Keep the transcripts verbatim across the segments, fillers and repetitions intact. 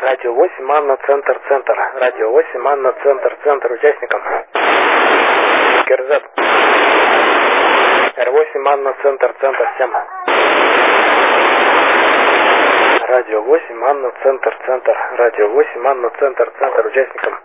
Радио восемь, Анна, центр, центр. Радио восемь, Анна, центр, центр. Участникам. КРЗ. Р восемь, Анна, центр, центр. Всем. Радио восемь, Анна, центр, центр. Радио восемь, Анна, центр, центр. Участникам.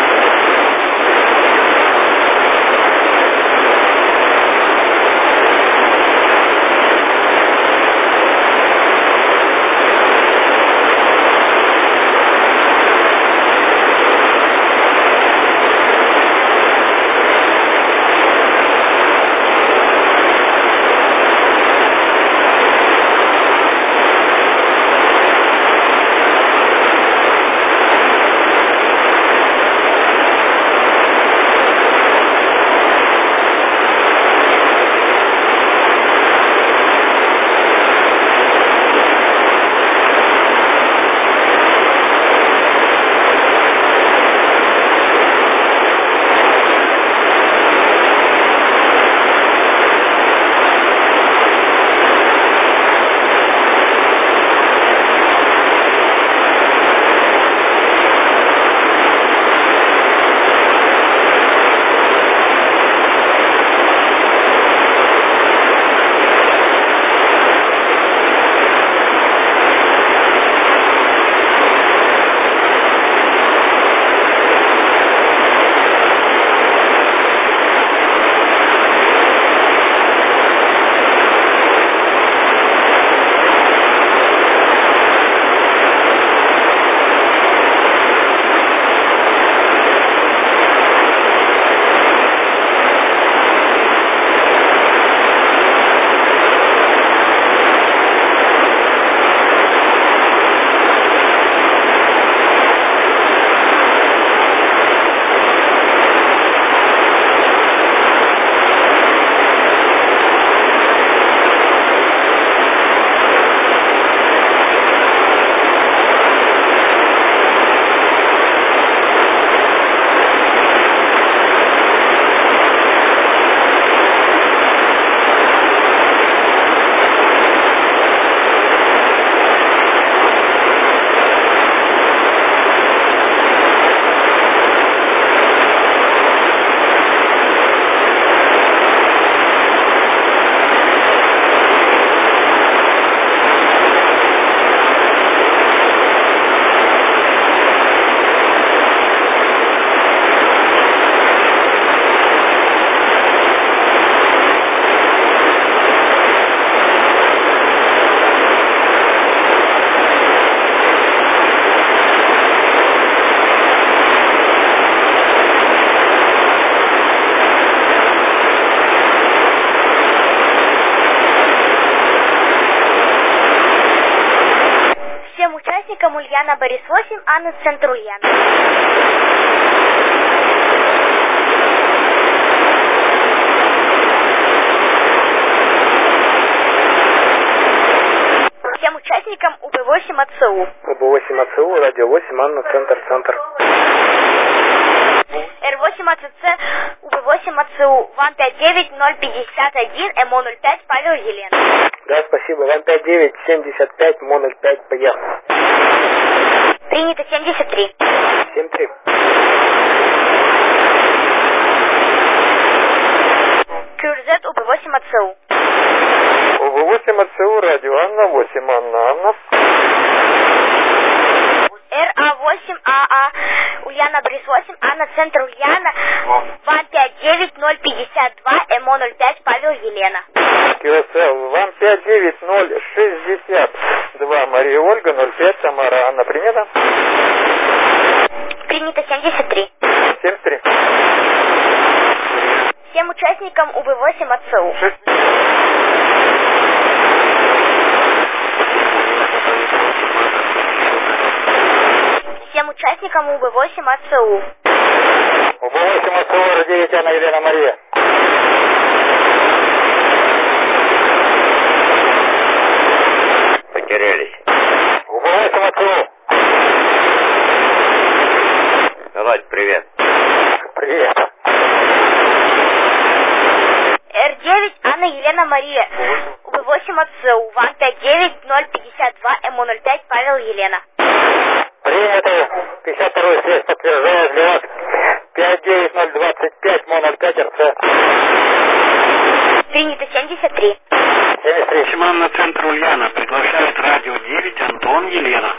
Ульяна, Борис восемь, Анна, центр Ульяна. Всем участникам У Б восемь АЦУ. У Б восемь АЦУ, радио восемь, Анна, центр, центр. Р восемь АЦЦ, У Б восемь АЦУ, ВАН пять девять ноль пятьдесят один, ЭМО ноль пять, Павел, Елена. Да, спасибо. ВАН пять девять семьдесят пять, МО ноль пять, поехал. Принято семьдесят три. семь три. КРЗ, У Б восемь АЦУ. У Б восемь АЦУ, радио Анна, восемь, Анна, Анна. Р А восемь АА, Ульяна, Борис восемь, Анна, центр Ульяна, ВАН пять девять ноль пятьдесят два, ЭМО ноль пять, Павел, Елена. КСЛ, ВАН пять девять ноль шестьдесят два, Мария Ольга, ноль пять, Тамара, Анна, принято? Принято семьдесят три. семьдесят три. Всем участникам У Б восемь АЦУ. Всем участникам У Б восемь АЦУ. У Б восемь АЦУ, девять, Анна, Елена, Мария. Потерялись. У Б восемь АЦУ. Володь, привет. Привет. Р девять, Анна, Елена, Мария. У Б восемь АЦУ, ВАН пять девять ноль пятьдесят два, ЭМО ноль пять, Павел, Елена. Принято. пятьдесят вторую связь подтверждаю для вас. пять девять ноль двадцать пять, МО ноль пять РЦ. Принято семьдесят три. семьдесят три. Максимально центр Ульяна. Приглашает радио девять, Антон, Елена.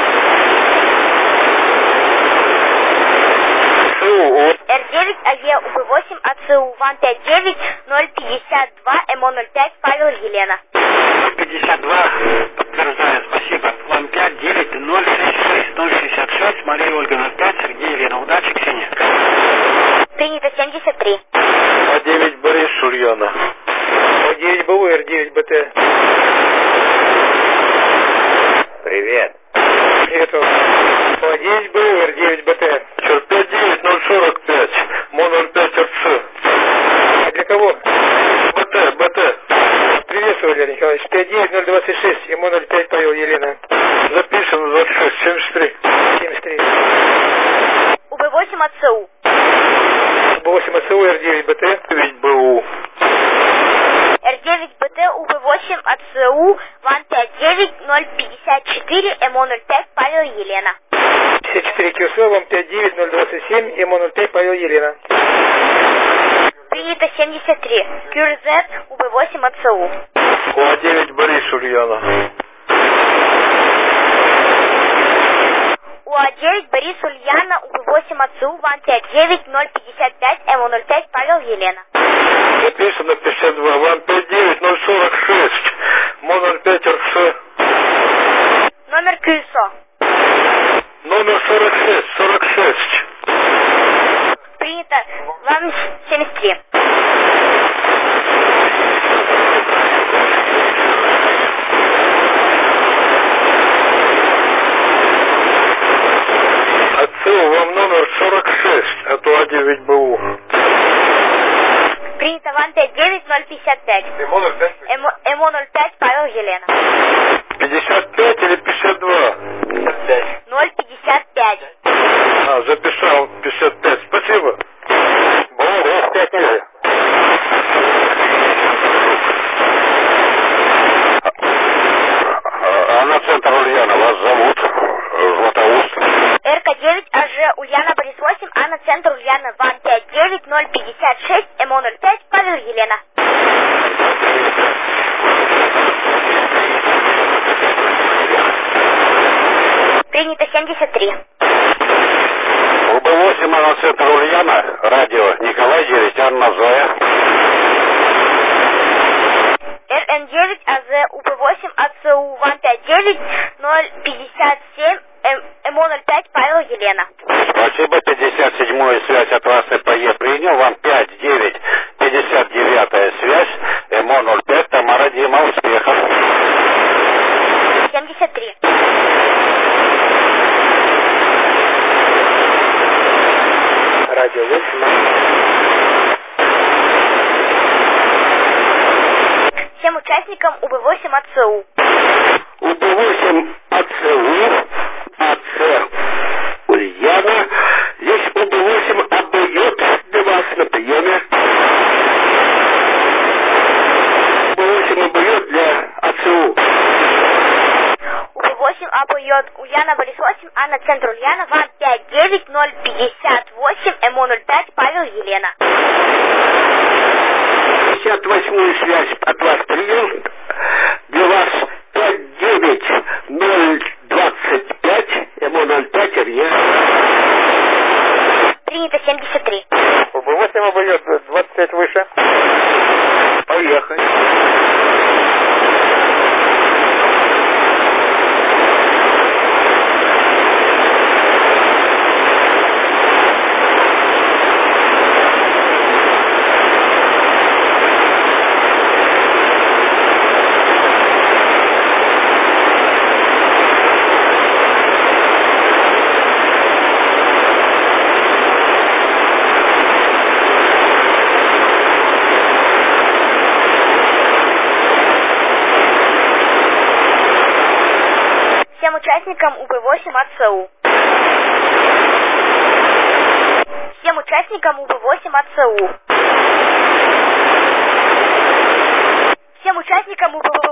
Р девять, АЕ, УБ8, АЦУ, ВАН пять девять ноль пятьдесят два, МО ноль пять, Павел, Елена. пятьдесят два. Подтверждаю, спасибо. ВАН пять девять ноль шесть шесть ноль шестьдесят шесть, Мария Ольга ноль пять, Сергей, Елена. Удачи, Ксения. Принято семьдесят три. А девять Борис, Ульяна. О девять БУ, Р девять БТ. Привет. Привет вам. О девять БУ, Р девять БТ. пять девять ноль сорок пять, МО ноль пять РЦ. А для кого? БТ, БТ. Приветствую, Валерий Николаевич. пять девять ноль двадцать шесть, МО ноль пять, Павел, Елена. Записано двадцать шесть семьдесят три. семьдесят три. УБ8, АЦУ. УБ8, АЦУ, Р девять БТ. девять БУ. Р девять БТ, УБ8, АЦУ, ВАН пять девять ноль пятьдесят четыре, МО ноль пять, Павел, Елена. пятьдесят четыре КСО, вам пять девять ноль двадцать семь, МО ноль пять, Павел, Елена. Принято семьдесят три. КЮРЗ, УБ8, АЦУ. О девять Борис, Ульяна. УА9, Борис, Ульяна, УБ8, АЦУ, ВАН пять девять ноль пятьдесят пять, МО ноль пять, Павел, Елена. Записано пятьдесят два, ВАН пять девять ноль сорок шесть, МО ноль пять РЦ. Номер КЮСО. Номер сорок шесть, сорок шесть. Принято. Вам семьдесят три. АЦУ, вам номер сорок шесть, а то А девять БУ. Принято. Ван пять девять ноль пятьдесят пять. МО ноль пять. МО ноль пять, Павел, Елена. пятьдесят пять или пятьдесят два? пятьдесят пять. ноль пятьдесят пять. А, записал пятьдесят пять. Спасибо. Борис, пять ниже. А на центр Ульяна вас зовут Златоуст. РК девять, АЖ, Ульяна, Борис восемь, А на центр Ульяна, ВАН пять девять ноль пятьдесят шесть, МО ноль пять, Павел, Елена. Принято семьдесят три. УБ8, А на центр Ульяна, радио Николай девять, Анна Зоя. РН девять, АЗ, УБ8, АЦУ, ВАН пять девять ноль пятьдесят семь, МО ноль пять, Павел, Елена. Спасибо, пятьдесят седьмую связь от вас ИПЕ принял, вам пять девять, пятьдесят девятая связь, МО ноль пять, Тамара, Дима, успехов. семьдесят три. Радио восемь. Всем участникам УБ8, АЦУ. УБ8, АЦУ, АЦ, Ульяна. Здесь УБ8 обойдет для вас на приеме. УБ8 обойдет для АЦУ. УБ8, АБЙ, Ульяна, Борис восемь, А на центр Ульяна, ВАН пять девять ноль пятьдесят восемь, МО ноль пять, Павел, Елена. пятьдесят восьмую связь от вас принял. Для вас пять девять ноль двадцать пять, МО ноль пять, РЕ. Принято семьдесят три. УБ8 обойдет двадцать пять выше. Поехали. Всем участникам УБ8, АЦУ. Всем участникам УБ8, АЦУ. Всем участникам УБ8.